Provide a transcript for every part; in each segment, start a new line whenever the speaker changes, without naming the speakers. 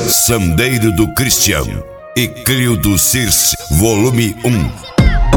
Sandeiro do Christian e Clio do Circe, volume 1.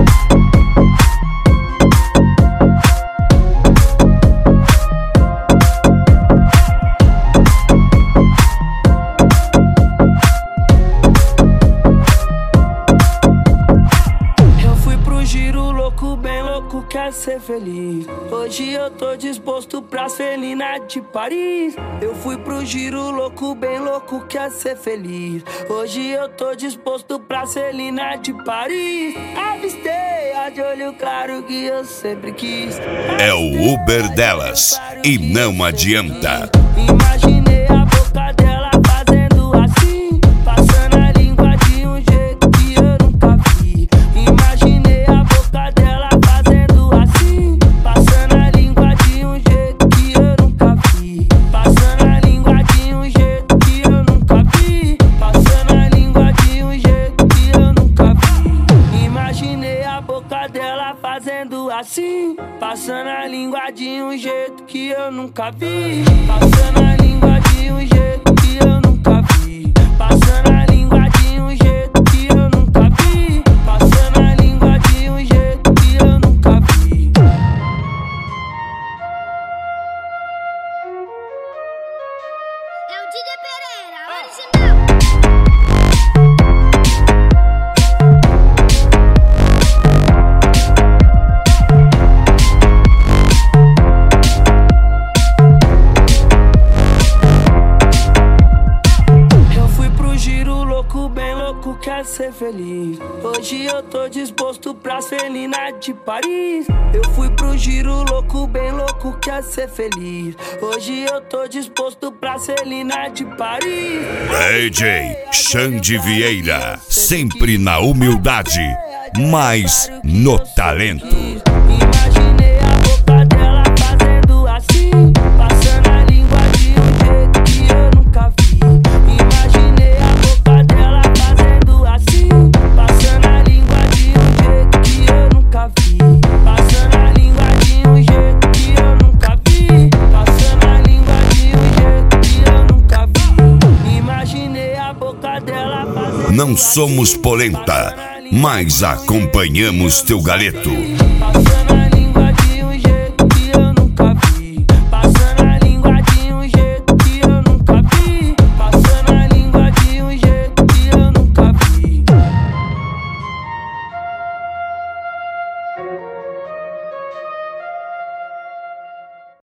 Bem louco, quer ser feliz. Hoje eu tô disposto pras felinas de Paris. Eu fui pro giro louco, bem louco, quer ser feliz. Hoje eu tô disposto pras felinas de Paris. Avistei a de olho claro que eu sempre quis.
É o Uber delas e não adianta.
Imaginei a boca dela fazendo assim, passando a língua de um jeito que eu nunca vi. Imaginei a boca dela fazendo assim, passando a língua de um jeito que eu nunca vi. Passando a língua de um jeito que eu nunca vi. Passando a língua de um jeito que eu nunca vi. Imaginei a boca dela fazendo assim, passando a língua de um jeito que eu nunca vi. Passando a língua de um jeito que eu nunca vi. Passando a língua de um jeito que eu nunca vi. Passando a língua de um jeito que eu nunca vi.
É o DJ Pereira, original. Bem louco, quer ser feliz. Hoje eu tô disposto pras felinas de Paris. Eu fui pro giro louco, bem louco, quer ser feliz. Hoje eu tô disposto pras felinas de Paris.
DJ Xande Vieira, sempre na humildade, mas no talento.
Imaginei a boca dela fazendo assim, passando a língua de um jeito que eu nunca vi. Imaginei a boca dela fazendo assim, passando a língua de um jeito que eu nunca vi. Passando a língua de um jeito que eu nunca vi. Passando a língua de um jeito que eu nunca vi. Imaginei a boca dela fazendo.
Não somos polenta, mas acompanhamos teu galeto.
Passando a língua de um jeito que eu nunca vi. Passando a língua de um jeito que eu nunca vi. Passando a língua de um jeito que eu nunca vi.